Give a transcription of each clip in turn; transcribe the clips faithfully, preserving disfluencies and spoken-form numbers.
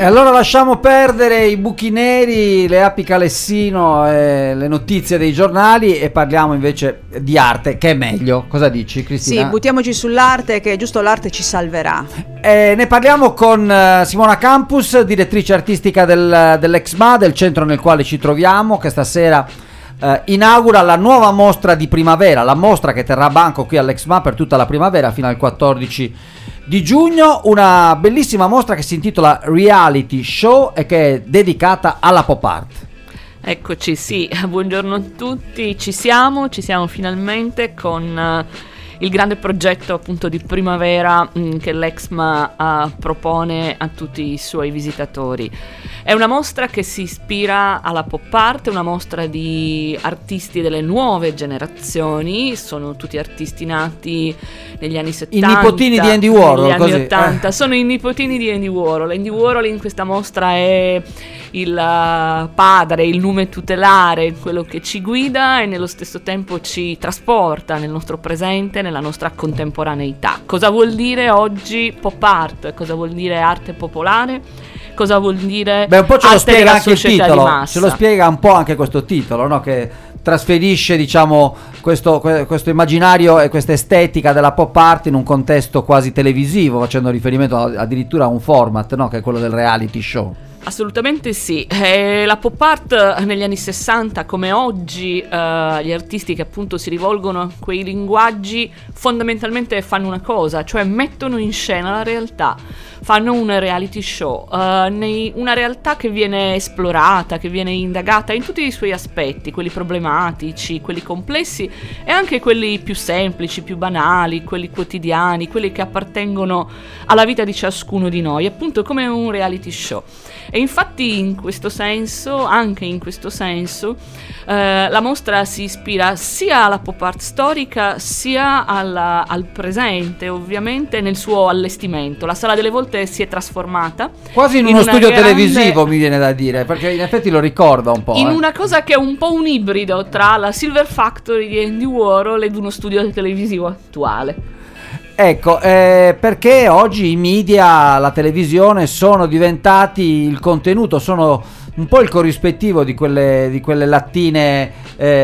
E allora lasciamo perdere i buchi neri, le api calessino e le notizie dei giornali e parliamo invece di arte, che è meglio. Cosa dici, Cristina? Sì, buttiamoci sull'arte, che giusto l'arte ci salverà. E ne parliamo con uh, Simona Campus, direttrice artistica del, dell'Exma, del centro nel quale ci troviamo, che stasera uh, inaugura la nuova mostra di primavera, la mostra che terrà banco qui all'Exma per tutta la primavera fino al quattordici di giugno, una bellissima mostra che si intitola Reality Show e che è dedicata alla pop art. Eccoci, sì, buongiorno a tutti, ci siamo, ci siamo finalmente con uh, il grande progetto appunto di primavera mh, che l'Exma uh, propone a tutti i suoi visitatori. È una mostra che si ispira alla pop art, una mostra di artisti delle nuove generazioni, sono tutti artisti nati negli anni settanta. I nipotini di Andy Warhol, negli così. anni ottanta, Eh. sono i nipotini di Andy Warhol. Andy Warhol in questa mostra è il uh, padre, il nume tutelare, quello che ci guida e nello stesso tempo ci trasporta nel nostro presente, nella nostra contemporaneità. Cosa vuol dire oggi pop art? Cosa vuol dire arte popolare? Cosa vuol dire Beh, un po' ce lo arte spiega della anche il società di titolo, massa? ce lo spiega un po' anche questo titolo, no? Che trasferisce, diciamo, questo, questo immaginario e questa estetica della pop art in un contesto quasi televisivo, facendo riferimento addirittura a un format, no? Che è quello del reality show. Assolutamente sì, eh, la pop art negli anni sessanta come oggi, eh, gli artisti che appunto si rivolgono a quei linguaggi fondamentalmente fanno una cosa, cioè mettono in scena la realtà, fanno un reality show, eh, nei, una realtà che viene esplorata, che viene indagata in tutti i suoi aspetti, quelli problematici, quelli complessi e anche quelli più semplici, più banali, quelli quotidiani, quelli che appartengono alla vita di ciascuno di noi, appunto come un reality show. E infatti in questo senso, anche in questo senso, eh, la mostra si ispira sia alla pop art storica sia alla, al presente, ovviamente nel suo allestimento. La Sala delle Volte si è trasformata quasi in, in uno studio grande... televisivo, mi viene da dire, perché in effetti lo ricorda un po'. In eh. una cosa che è un po' un ibrido tra la Silver Factory di Andy Warhol ed uno studio televisivo attuale. Ecco, eh, perché oggi i media, la televisione sono diventati il contenuto, sono un po' il corrispettivo di quelle, di quelle lattine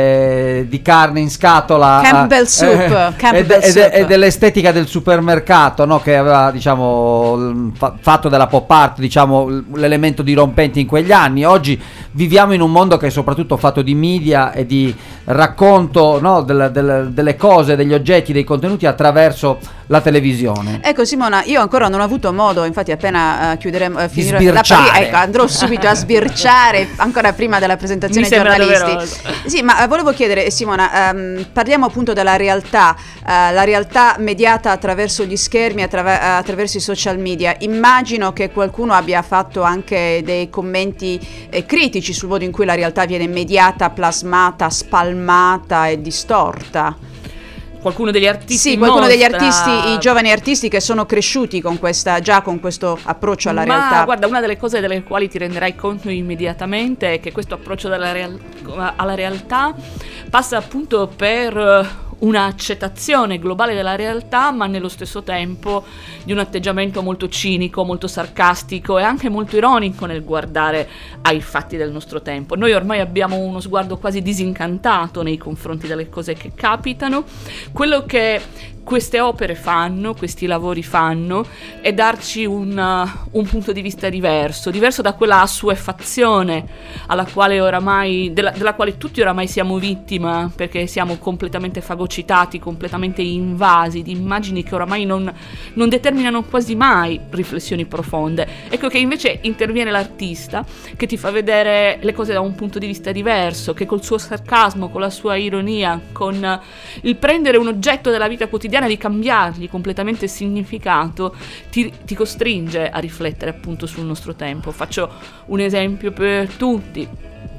eh, di carne in scatola Campbell Soup, eh, Campbell e, Soup. e dell'estetica del supermercato, no? Che aveva, diciamo, fa, fatto della pop art, diciamo, l'elemento dirompente in quegli anni. Oggi viviamo in un mondo che è soprattutto fatto di media e di racconto, no? del, del, delle cose, degli oggetti, dei contenuti attraverso la televisione. Ecco Simona, io ancora non ho avuto modo, infatti appena uh, chiuderemo uh, finirò la pari- ecco, andrò subito a sbirciare ancora prima della presentazione ai giornalisti. Doveroso. Sì, ma uh, volevo chiedere Simona, um, parliamo appunto della realtà, uh, la realtà mediata attraverso gli schermi, attraver- attraverso i social media. Immagino che qualcuno abbia fatto anche dei commenti eh, critici sul modo in cui la realtà viene mediata, plasmata, spalmata e distorta. Qualcuno degli artisti Sì, qualcuno mostra... degli artisti, i giovani artisti che sono cresciuti con questa, già con questo approccio alla Ma realtà. guarda, una delle cose delle quali ti renderai conto immediatamente è che questo approccio della real- alla realtà passa appunto per un'accettazione globale della realtà, ma nello stesso tempo di un atteggiamento molto cinico, molto sarcastico e anche molto ironico nel guardare ai fatti del nostro tempo. Noi ormai abbiamo uno sguardo quasi disincantato nei confronti delle cose che capitano. Quello che queste opere fanno, questi lavori fanno, è darci un, uh, un punto di vista diverso, diverso da quella assuefazione alla quale oramai, della, della quale tutti oramai siamo vittima, perché siamo completamente fagocitati, completamente invasi di immagini che oramai non, non determinano quasi mai riflessioni profonde. Ecco che invece interviene l'artista che ti fa vedere le cose da un punto di vista diverso, che col suo sarcasmo, con la sua ironia, con il prendere un oggetto della vita quotidiana, di cambiargli completamente il significato, ti, ti costringe a riflettere appunto sul nostro tempo. Faccio un esempio per tutti.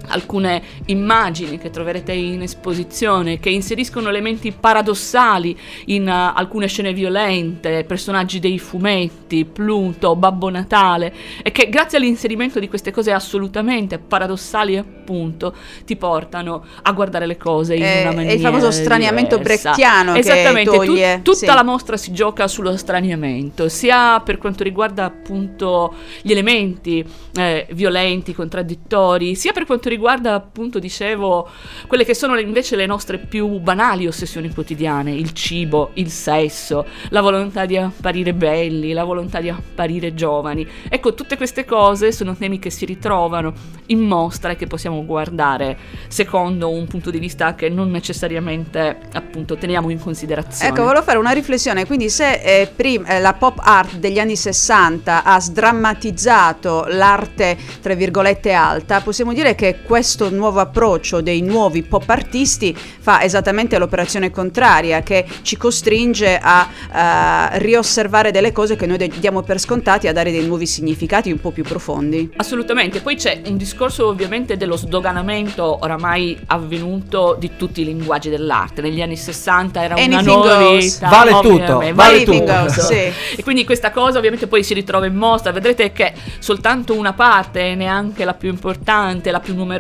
alcune immagini che troverete in esposizione, che inseriscono elementi paradossali in uh, alcune scene violente, personaggi dei fumetti, Pluto, Babbo Natale, e che grazie all'inserimento di queste cose assolutamente paradossali, appunto, ti portano a guardare le cose in è, una maniera è il famoso straniamento diversa. brechtiano Esattamente, che toglie tu, tutta sì. la mostra si gioca sullo straniamento, sia per quanto riguarda appunto gli elementi eh, violenti, contraddittori, sia per quanto riguarda riguarda appunto, dicevo, quelle che sono invece le nostre più banali ossessioni quotidiane: il cibo, il sesso, la volontà di apparire belli, la volontà di apparire giovani. Ecco, tutte queste cose sono temi che si ritrovano in mostra e che possiamo guardare secondo un punto di vista che non necessariamente appunto teniamo in considerazione. Ecco, volevo fare una riflessione, quindi se eh, prim- eh, la pop art degli anni sessanta ha sdrammatizzato l'arte tra virgolette alta, possiamo dire che questo nuovo approccio dei nuovi pop artisti fa esattamente l'operazione contraria, che ci costringe a uh, riosservare delle cose che noi diamo per scontati, a dare dei nuovi significati un po' più profondi. Assolutamente, poi c'è un discorso ovviamente dello sdoganamento oramai avvenuto di tutti i linguaggi dell'arte. Negli anni sessanta era Anything una novità, goes. Vale tutto, vale tutto. Goes, sì. E quindi questa cosa ovviamente poi si ritrova in mostra. Vedrete che soltanto una parte, neanche la più importante, la più numerosa,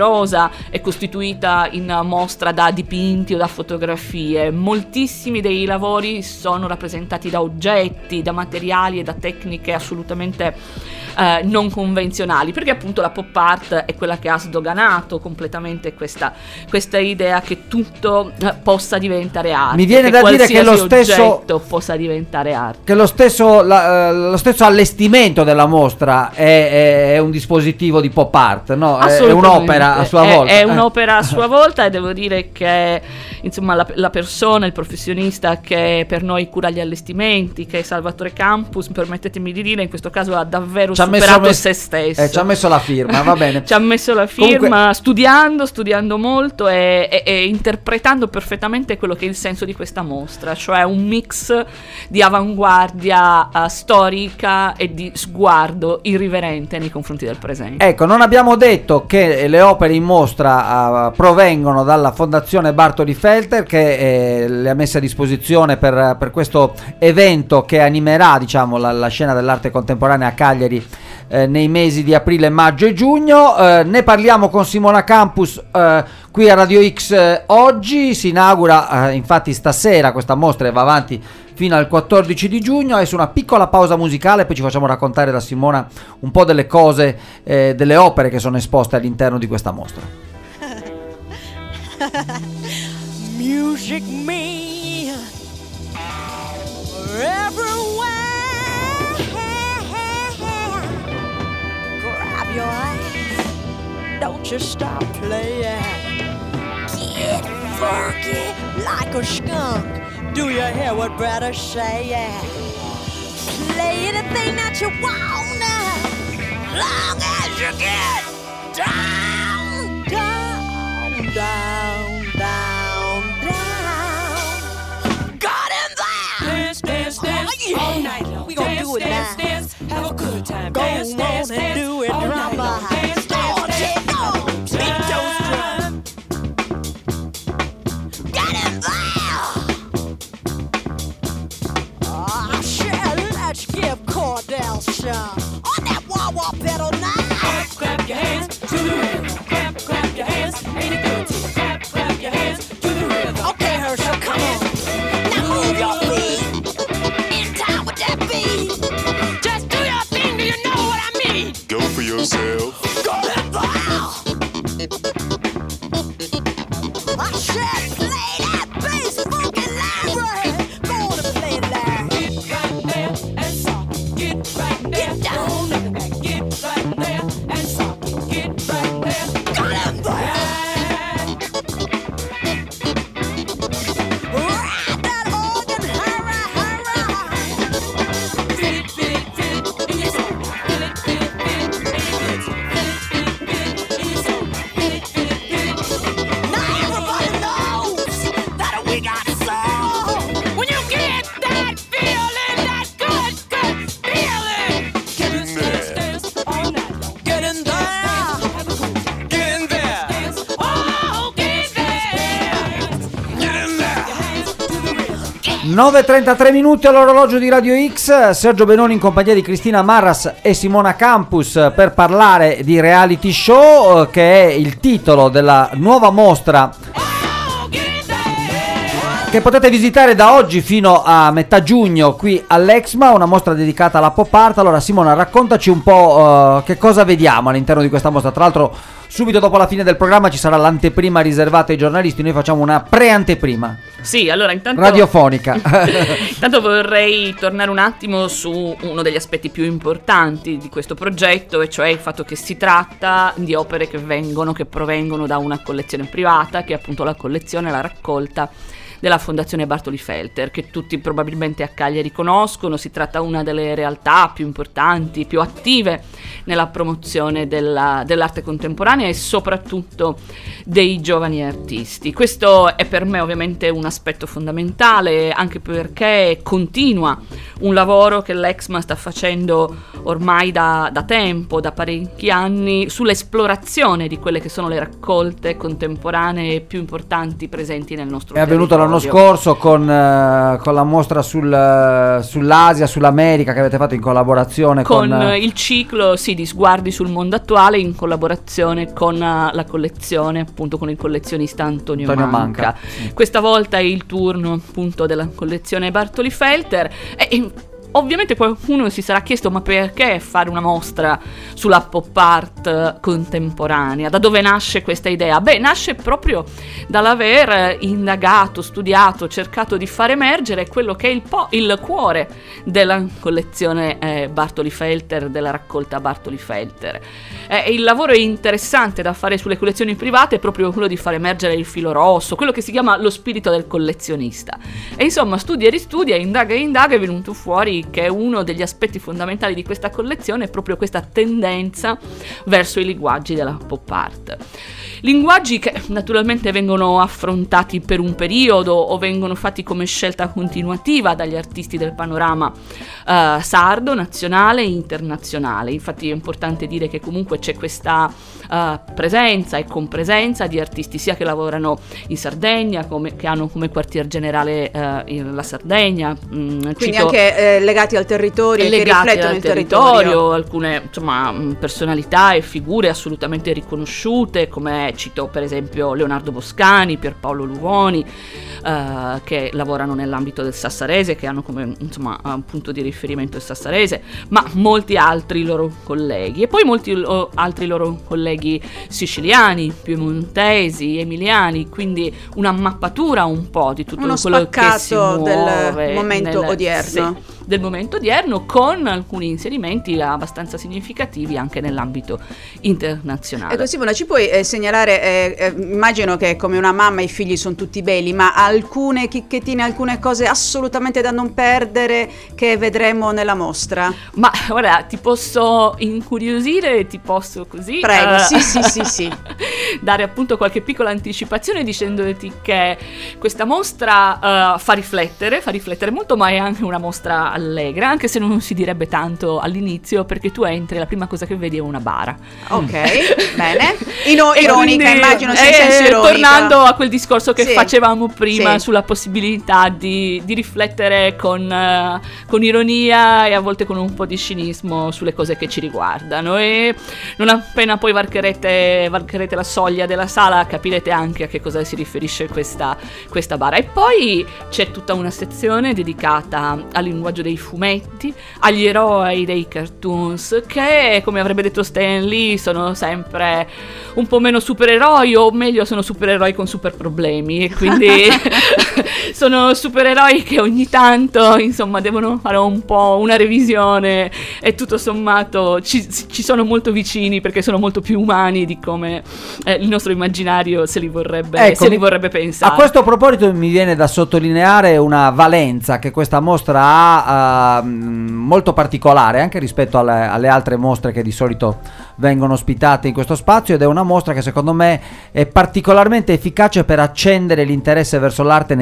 è costituita in mostra da dipinti o da fotografie. Moltissimi dei lavori sono rappresentati da oggetti, da materiali e da tecniche assolutamente eh, non convenzionali, perché appunto la pop art è quella che ha sdoganato completamente questa, questa idea che tutto eh, possa diventare arte. Mi viene da dire che lo stesso possa diventare arte. Che lo stesso, la, lo stesso allestimento della mostra è, è un dispositivo di pop art, no? È, è un'opera a sua è, volta. È un'opera a sua volta e devo dire che insomma la, la persona, il professionista che per noi cura gli allestimenti, che è Salvatore Campus, permettetemi di dire, in questo caso ha davvero ci ha superato messo, se stesso. Eh, ci ha messo la firma, va bene. Ci ha messo la firma, Comunque, studiando, studiando molto e, e, e interpretando perfettamente quello che è il senso di questa mostra, cioè un mix di avanguardia uh, storica e di sguardo irriverente nei confronti del presente. Ecco, non abbiamo detto che le opere in mostra uh, provengono dalla Fondazione Bartoli Felter, che eh, le ha messe a disposizione per, per questo evento che animerà, diciamo, la, la scena dell'arte contemporanea a Cagliari eh, nei mesi di aprile, maggio e giugno. Eh, ne parliamo con Simona Campus eh, qui a Radio X eh, oggi. Si inaugura eh, infatti stasera questa mostra e va avanti fino al quattordici di giugno. Adesso una piccola pausa musicale, poi ci facciamo raccontare da Simona un po' delle cose, eh, delle opere che sono esposte all'interno di questa mostra. Music me everywhere. Grab your eyes, don't you stop playing. Get funky like a skunk. Do you hear what brother say? Play anything that you want, long as you get down, down, down, down, down. Got him there. Dance, dance, dance, Oh, yeah. all night long. We gonna dance, do it dance, now. dance, have a good time. Go dance, on dance, and dance, do it, all night drama. long. Dance, Oh, dance, take dance, on, good beat those time. Get him there. Oh, shit, let's give Cordell some on that wah-wah pedal now. Clap, clap your hands to the rhythm. Clap, clap your hands, ain't it good to you? Clap, clap your hands to the rhythm. Okay, Herschel, come on. Now move your feet in time with that beat. Just do your thing, do you know what I mean? Go for yourself. Go ahead, wow. I said play that bass, funky library. Go on and play that. Get right there and soft. Get right there. Get down. Don't let it back. Get right there and soft. Get right there. Got him there. Ride that organ, hurrah, hurrah. Feel it, feel it, feel it in your soul. Feel it, feel it, feel it in your rhythm. Feel it, nove e trentatré minuti all'orologio di Radio X. Sergio Benoni in compagnia di Cristina Marras e Simona Campus per parlare di reality show, che è il titolo della nuova mostra che potete visitare da oggi fino a metà giugno qui all'Exma, una mostra dedicata alla pop art. Allora Simona, raccontaci un po' uh, che cosa vediamo all'interno di questa mostra. Tra l'altro subito dopo la fine del programma ci sarà l'anteprima riservata ai giornalisti, noi facciamo una pre-anteprima. Sì, allora intanto radiofonica. Intanto vorrei tornare un attimo su uno degli aspetti più importanti di questo progetto, e cioè il fatto che si tratta di opere che vengono, che provengono da una collezione privata, che è appunto la collezione, la raccolta della Fondazione Bartoli Felter, che tutti probabilmente a Cagliari conoscono. Si tratta una delle realtà più importanti, più attive nella promozione della, dell'arte contemporanea e soprattutto dei giovani artisti. Questo è per me ovviamente un aspetto fondamentale, anche perché continua un lavoro che l'Exma sta facendo ormai da, da tempo, da parecchi anni, sull'esplorazione di quelle che sono le raccolte contemporanee più importanti presenti nel nostro è territorio. Avvenuto l'anno scorso con, uh, con la mostra sul, uh, sull'Asia, sull'America, che avete fatto in collaborazione con, con uh, il ciclo sì, di sguardi sul mondo attuale, in collaborazione con uh, la collezione, appunto con il collezionista Antonio, Antonio Manca. Manca. Sì. Questa volta è il turno appunto della collezione Bartoli Felter e, e ovviamente qualcuno si sarà chiesto: ma perché fare una mostra sulla pop art contemporanea? Da dove nasce questa idea? Beh, nasce proprio dall'aver indagato, studiato, cercato di far emergere quello che è il, po- il cuore della collezione eh, Bartoli Felter, della raccolta Bartoli Felter. Eh, il lavoro interessante da fare sulle collezioni private è proprio quello di far emergere il filo rosso, quello che si chiama lo spirito del collezionista. E insomma, studia e ristudia, indaga e indaga, è venuto fuori che uno degli aspetti fondamentali di questa collezione è proprio questa tendenza verso i linguaggi della pop art. Linguaggi che naturalmente vengono affrontati per un periodo o vengono fatti come scelta continuativa dagli artisti del panorama uh, sardo, nazionale e internazionale. Infatti è importante dire che comunque c'è questa uh, presenza e compresenza di artisti sia che lavorano in Sardegna, come, che hanno come quartier generale uh, in la Sardegna. Mm, Quindi cito, anche eh, legati al territorio e che legati riflettono al il territorio, territorio. alcune insomma personalità e figure assolutamente riconosciute, come cito per esempio Leonardo Boscani, Pierpaolo Luvoni, eh, che lavorano nell'ambito del sassarese, che hanno come insomma un punto di riferimento il sassarese, ma molti altri loro colleghi, e poi molti lo, altri loro colleghi siciliani, piemontesi, emiliani, quindi una mappatura un po' di tutto Uno quello che si spaccato muove del momento nel, odierno. sì, del momento odierno, con alcuni inserimenti abbastanza significativi anche nell'ambito internazionale. Ecco Simona, ci puoi eh, segnalare, eh, eh, immagino che come una mamma i figli sono tutti belli, ma alcune chicchettine, alcune cose assolutamente da non perdere che vedremo nella mostra? Ma guarda, ti posso incuriosire, ti posso così Prego, uh, sì sì sì sì dare appunto qualche piccola anticipazione, dicendoti che questa mostra uh, fa riflettere, fa riflettere molto, ma è anche una mostra allegra, anche se non si direbbe tanto all'inizio, perché tu entri e la prima cosa che vedi è una bara. Ok, bene. Ino- E ironica, quindi, immagino sia in eh, senso ironico. tornando a quel discorso che Sì, facevamo prima sì. sulla possibilità di, di riflettere con, eh, con ironia e a volte con un po' di cinismo sulle cose che ci riguardano, e non appena poi varcherete, varcherete la soglia della sala capirete anche a che cosa si riferisce questa, questa bara. E poi c'è tutta una sezione dedicata al linguaggio dei fumetti, agli eroi dei cartoons, che come avrebbe detto Stan Lee sono sempre un po' meno supereroi, o meglio sono supereroi con super problemi, e quindi sono supereroi che ogni tanto insomma devono fare un po' una revisione, e tutto sommato ci, ci sono molto vicini, perché sono molto più umani di come eh, il nostro immaginario se li vorrebbe, Ecco, se li mi- vorrebbe pensare. A questo proposito mi viene da sottolineare una valenza che questa mostra ha, uh, molto particolare anche rispetto alle, alle altre mostre che di solito vengono ospitate in questo spazio, ed è una mostra che secondo me è particolarmente efficace per accendere l'interesse verso l'arte nei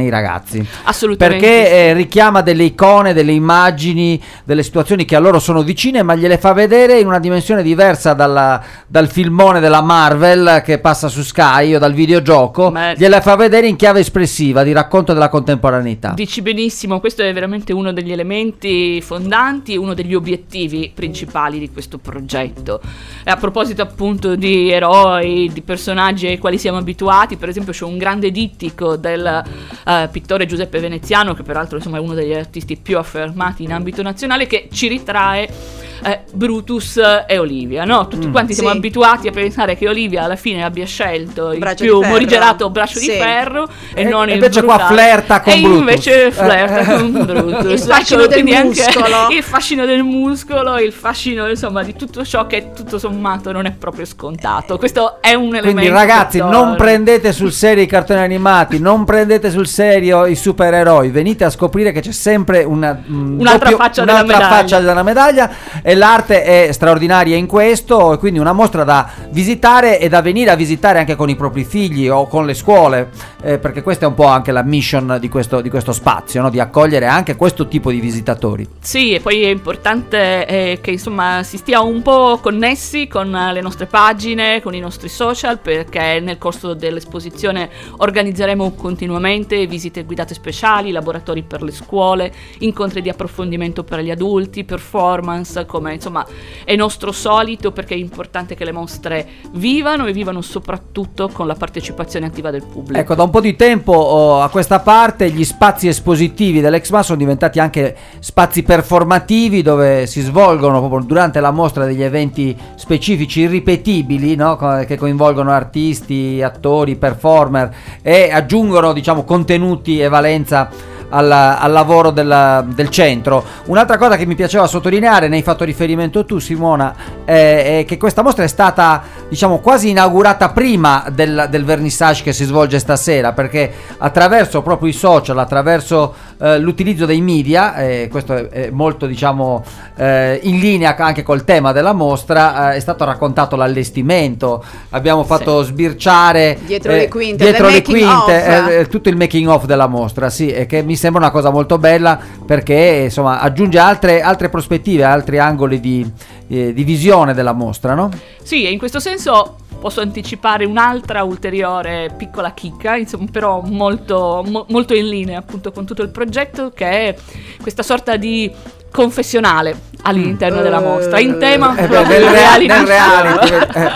nei ragazzi. Assolutamente. Perché sì. eh, richiama delle icone, delle immagini, delle situazioni che a loro sono vicine, ma gliele fa vedere in una dimensione diversa dalla- dal filmone della Marvel che passa su Sky o dal videogioco, Ma- gliele fa vedere in chiave espressiva, di racconto della contemporaneità. Dici benissimo, questo è veramente uno degli elementi fondanti e uno degli obiettivi principali di questo progetto. E a proposito appunto di eroi, di personaggi ai quali siamo abituati, per esempio c'è un grande dittico del eh, pittore Giuseppe Veneziano, che peraltro insomma è uno degli artisti più affermati in ambito nazionale, che ci ritrae eh, Brutus e Olivia, no? Tutti Mm. quanti siamo Sì. abituati a pensare che Olivia alla fine abbia scelto il Braccio più di ferro. morigerato braccio Sì. di ferro e, E- non e il invece qua brutale. flirta con e Brutus. invece Eh. flirta con Brutus. Il fascino Ecco, del quindi anche muscolo. il fascino del muscolo, il fascino insomma di tutto ciò che tutto sommato non è proprio scontato. Questo è un elemento. Quindi ragazzi, che non torna. prendete sul serio i cartoni animati, non prendete sul serio i supereroi, venite a scoprire che c'è sempre una, un Un'altra doppio- faccia della un'altra medaglia. faccia della medaglia, e l'arte è straordinaria in questo, e quindi una mostra da visitare e da venire a visitare anche con i propri figli o con le scuole, eh, perché questa è un po' anche la mission di questo, di questo spazio, no? Di accogliere anche questo tipo di visitatori. Sì, e poi è importante eh, che insomma si stia un po' connessi con eh, le nostre pagine, con i nostri social, perché nel corso dell'esposizione organizzeremo continuamente visite guidate speciali, laboratori per le scuole, incontri di approfondimento per gli adulti, performance, come insomma è nostro solito, perché è importante che le mostre vivano e vivano soprattutto con la partecipazione attiva del pubblico. Ecco, da un po' di tempo oh, a questa parte gli spazi espositivi dell'Exma sono diventati anche spazi performativi, dove si svolgono proprio durante la mostra degli eventi specifici irripetibili, no? Co- che coinvolgono artisti, attori, performer, e aggiungono, diciamo, contenuti e valenza al, al lavoro della- del centro. Un'altra cosa che mi piaceva sottolineare, ne hai fatto riferimento tu Simona, eh, è che questa mostra è stata, diciamo, quasi inaugurata prima del, del vernissage che si svolge stasera, perché attraverso proprio i social, attraverso eh, l'utilizzo dei media, e questo è, è molto, diciamo, eh, in linea anche col tema della mostra, eh, è stato raccontato l'allestimento, abbiamo fatto sbirciare Dietro le quinte, dietro the le making quinte, of. eh, eh, tutto il making of della mostra, sì, e che mi sembra una cosa molto bella, perché insomma aggiunge altre, altre prospettive, altri angoli di, eh, di visione della mostra, no? Sì, e in questo senso posso anticipare un'altra ulteriore piccola chicca, insomma, però molto, mo- molto in linea appunto con tutto il progetto, che è questa sorta di confessionale all'interno della mostra, in tema Eh, beh, proprio nel del rea- reality nel reality, show. eh.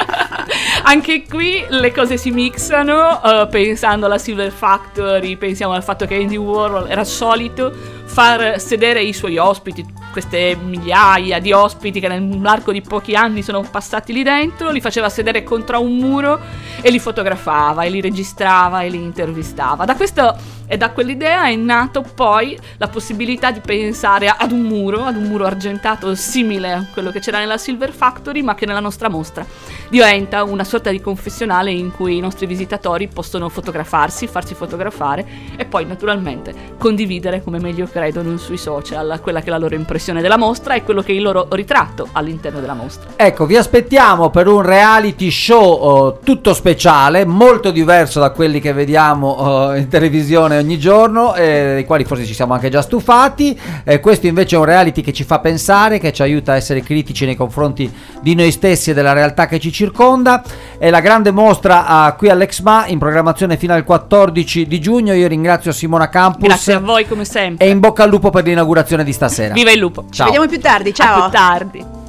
Anche qui le cose si mixano, eh, pensando alla Silver Factory, pensiamo al fatto che Andy Warhol era solito far sedere i suoi ospiti, queste migliaia di ospiti che nell'arco di pochi anni sono passati lì dentro, li faceva sedere contro un muro e li fotografava e li registrava e li intervistava. Da questo e da quell'idea è nato poi la possibilità di pensare ad un muro, ad un muro argentato simile a quello che c'era nella Silver Factory, ma che nella nostra mostra diventa una sorta di confessionale in cui i nostri visitatori possono fotografarsi, farsi fotografare e poi naturalmente condividere come meglio credono sui social quella che è la loro impressione della mostra e quello che è il loro ritratto all'interno della mostra. Ecco, vi aspettiamo per un reality show oh, tutto speciale, molto diverso da quelli che vediamo oh, in televisione ogni giorno, eh, dei quali forse ci siamo anche già stufati. Eh, questo invece è un reality che ci fa pensare, che ci aiuta a essere critici nei confronti di noi stessi e della realtà che ci circonda. È la grande mostra ah, qui all'Exma, in programmazione fino al quattordici di giugno. Io ringrazio Simona Campus. Grazie a voi come sempre. E in bocca al lupo per l'inaugurazione di stasera. Viva il lupo! Ci Ciao. vediamo più tardi, ciao. A più tardi.